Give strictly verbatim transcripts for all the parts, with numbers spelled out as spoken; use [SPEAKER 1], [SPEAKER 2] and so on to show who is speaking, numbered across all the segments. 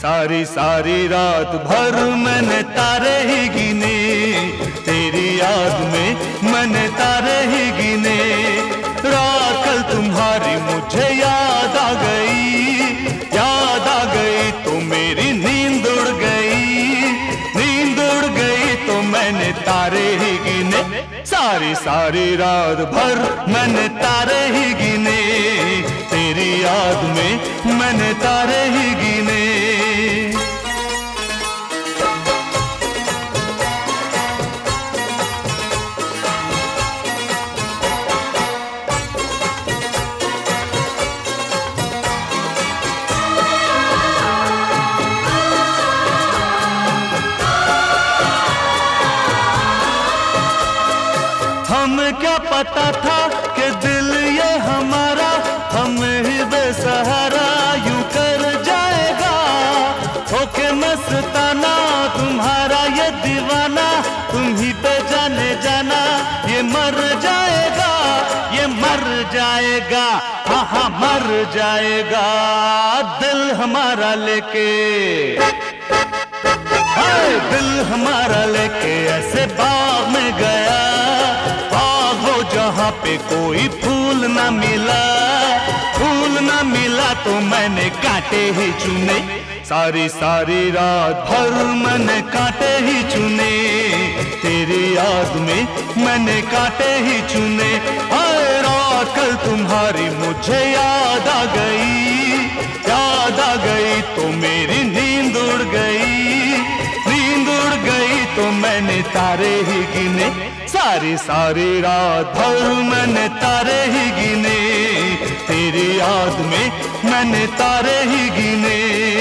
[SPEAKER 1] सारी सारी रात भर मैंने तारे ही गिने, तेरी याद में मैंने तारे ही गिने। रात कल तुम्हारी मुझे याद आ गई, याद आ गई तो मेरी नींद उड़ गई, नींद उड़ गई तो मैंने तारे ही गिने। सारी सारी रात भर मैंने तारे ही गिने, तेरी याद में मैंने तारे ही गिने। हमें क्या पता था कि दिल ये हमारा हमें ही बेसहारा यूं कर जाएगा। होके मस्ताना तुम्हारा ये दीवाना, तुम ही पे जाने जाना ये मर जाएगा, ये मर जाएगा, हाँ हाँ मर जाएगा। दिल हमारा लेके, हाय दिल हमारा लेके ऐसे बाग में गया, जहाँ पे कोई फूल ना मिला, फूल ना मिला तो मैंने कांटे ही चुने। सारी सारी रात भर मैंने कांटे ही चुने, तेरी याद में मैंने कांटे ही चुने। हाय रात कल तुम्हारी मुझे याद आ गई, याद आ गई तो मेरी नींद उड़ गई, नींद उड़ गई तो मैंने तारे ही गिने। सारी सारी रात भर मैंने तारे ही गिने, तेरी याद में मैंने तारे ही गिने।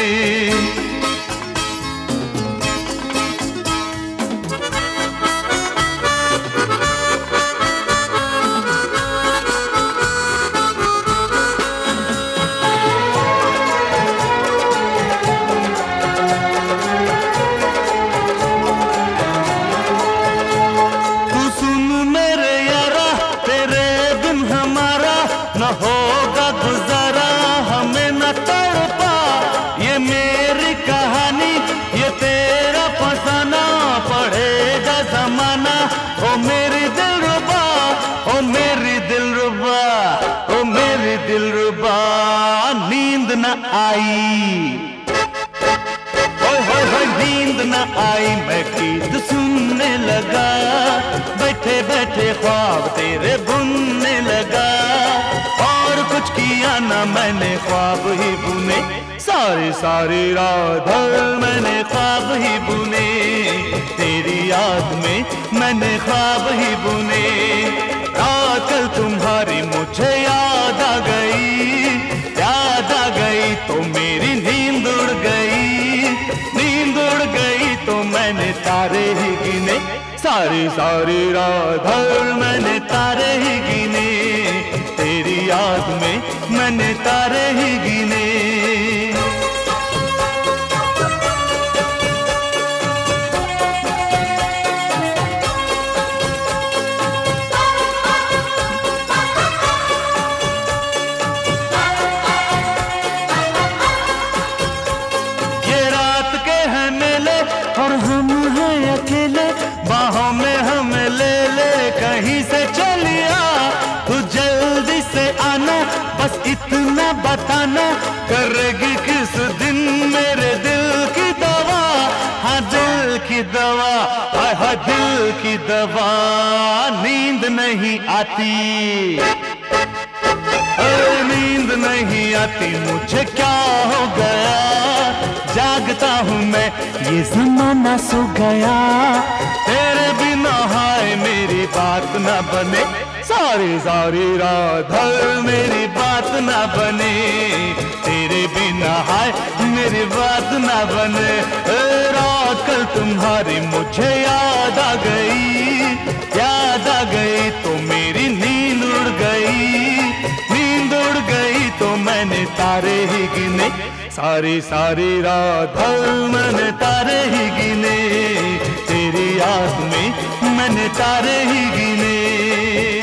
[SPEAKER 1] न होगा गुजारा हमें न तड़पा, ये मेरी कहानी ये तेरा फसाना, पड़ेगा जमाना ओ मेरी दिलरुबा, ओ मेरी दिलरुबा, ओ मेरी दिलरुबा। नींद न आई, ओए होए होए नींद न आई, मैं गीत सुनने लगा, बैठे बैठे ख्वाब तेरे बुनने लगा, और कुछ किया ना मैंने ख्वाब ही बुने। सारी सारी रात भर मैंने ख्वाब ही बुने, तेरी याद में मैंने ख्वाब ही बुने। रात कल तुम्हारी मुझे याद आ गई, याद आ गई तो मेरी नींद उड़ गई, नींद उड़ गई तो मैंने तारे ही गिने। सारी सारी रात भर मैंने तारे ही गिने, तेरी याद में मैंने तारे ही गिने। ये रात के हैं मेले और हम हैं अकेले, बाहों में हमें ले ले कहीं से चलिया, तू जल्दी से आना बस इतना बताना, करेगी किस दिन मेरे दिल की दवा, हाँ दिल की दवा, हाय हाय दिल की दवा। नींद नहीं आती, नींद नहीं आती मुझे क्या हो गया, जागता हूँ मैं ये ज़माना सो गया, तेरे बिना हाय मेरी बात ना बने। सारी सारी रात भर मेरी बात ना बने, तेरे बिना हाय मेरी बात ना बने। रात कल तुम्हारी मुझे याद आ गई, याद आ गई तो मेरी नींद उड़ गई, नींद उड़ गई तो मैंने तारे ही गिने। सारी सारी रात भर मैंने तारे ही गिने, तेरी याद में मैंने तारे ही गिने।